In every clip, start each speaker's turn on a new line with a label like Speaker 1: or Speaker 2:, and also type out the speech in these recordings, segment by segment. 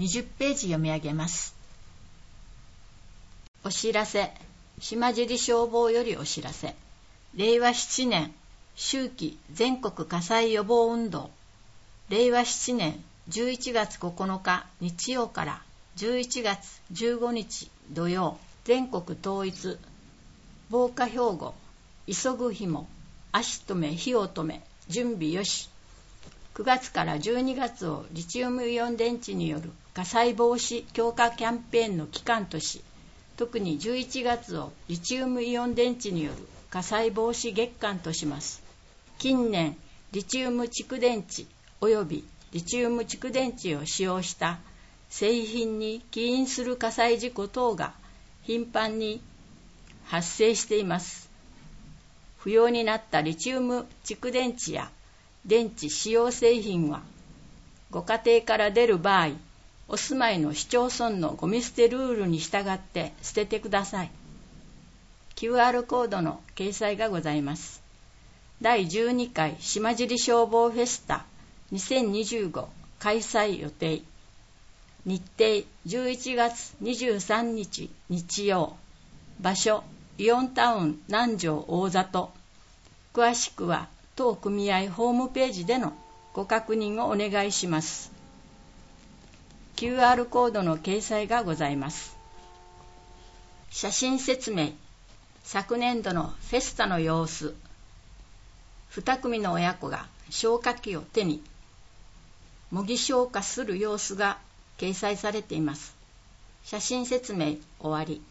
Speaker 1: 20ページ読み上げます。お知らせ。島尻消防よりお知らせ。令和7年秋季全国火災予防運動。令和7年11月9日日曜から11月15日土曜、全国統一、防火標語、急ぐひも、足止め、火を止め、準備よし。9月から12月をリチウムイオン電池による火災防止強化キャンペーンの期間とし、特に11月をリチウムイオン電池による火災防止月間とします。近年、リチウム蓄電池及びリチウム蓄電池を使用した製品に起因する火災事故等が頻繁に発生しています。不要になったリチウム蓄電池や電池使用製品は、ご家庭から出る場合、お住まいの市町村のゴミ捨てルールに従って捨ててください。QR コードの掲載がございます。第12回島尻消防フェスタ2025開催予定。日程11月23日日曜。場所イオンタウン南城大里。詳しくは当組合ホームページでのご確認をお願いします。QR コードの掲載がございます。写真説明。昨年度のフェスタの様子。2組の親子が消火器を手に模擬消火する様子が掲載されています。写真説明終わり。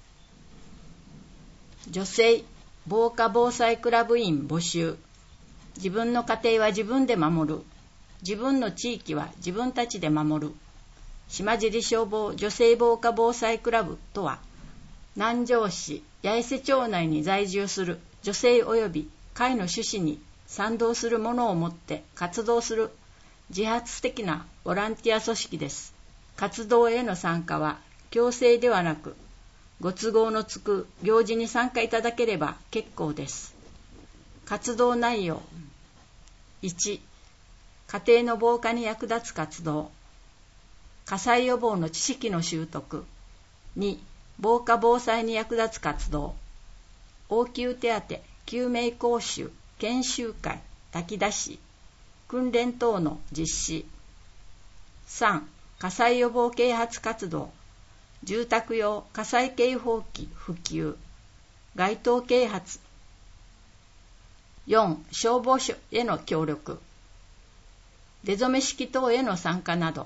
Speaker 1: 女性防火防災クラブ員募集。自分の家庭は自分で守る。自分の地域は自分たちで守る。島尻消防女性防火防災クラブとは、南城市八重瀬町内に在住する女性及び会の趣旨に賛同するものをもって活動する自発的なボランティア組織です。活動への参加は強制ではなく、ご都合のつく行事に参加いただければ結構です。活動内容。1、家庭の防火に役立つ活動。火災予防の知識の習得。2、防火防災に役立つ活動。応急手当、救命講習、研修会、炊き出し、訓練等の実施。3、火災予防啓発活動。住宅用火災警報器普及、街頭啓発。4、消防署への協力、出初め式等への参加など。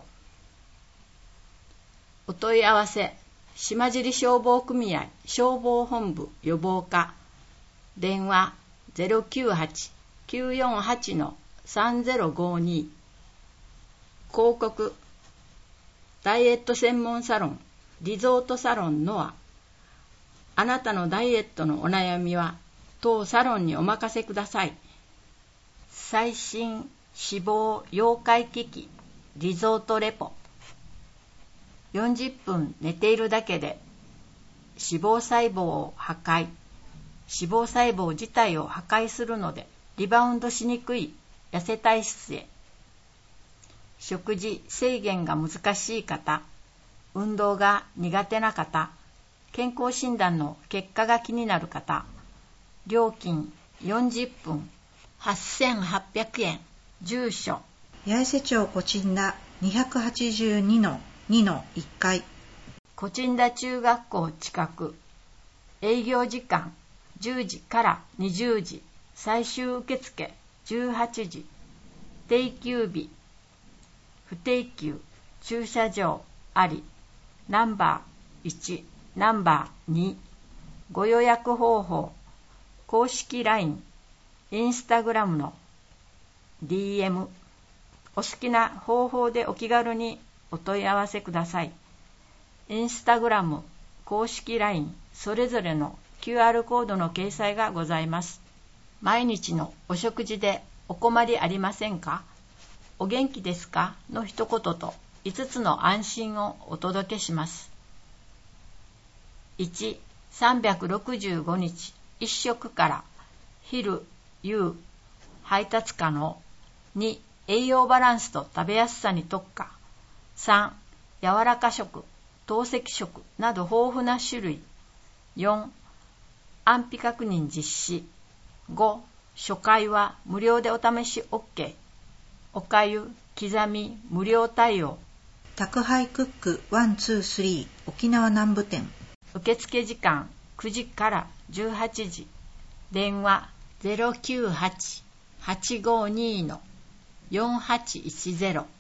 Speaker 1: お問い合わせ、島尻消防組合消防本部予防課、電話 098-948-3052。広告、ダイエット専門サロンリゾートサロンノア。あなたのダイエットのお悩みは当サロンにお任せください。最新死亡要介機器リゾートレポ。40分寝ているだけで脂肪細胞を破壊、脂肪細胞自体を破壊するのでリバウンドしにくい痩せ体質へ。食事制限が難しい方、運動が苦手な方、健康診断の結果が気になる方。料金40分8800円。住所
Speaker 2: 八重瀬町小鎮田 282-2-1 階。
Speaker 1: 小鎮田中学校近く。営業時間10時から20時。最終受付18時。定休日不定休。駐車場あり。ナンバー1、ナンバー2。ご予約方法。公式 LINE、インスタグラムの DM。お好きな方法でお気軽にお問い合わせください。インスタグラム、公式 LINE、それぞれの QR コードの掲載がございます。毎日のお食事でお困りありませんか？お元気ですか？の一言と5つの安心をお届けします。1、365日1食から昼、夕、配達可能。2、栄養バランスと食べやすさに特化。3、 柔らか食、透析食など豊富な種類。4、安否確認実施。5、初回は無料でお試し OK。おかゆ、刻み、無料対応。
Speaker 2: 宅配クック123沖縄南部店。
Speaker 1: 受付時間9時から18時。電話 098-852-4810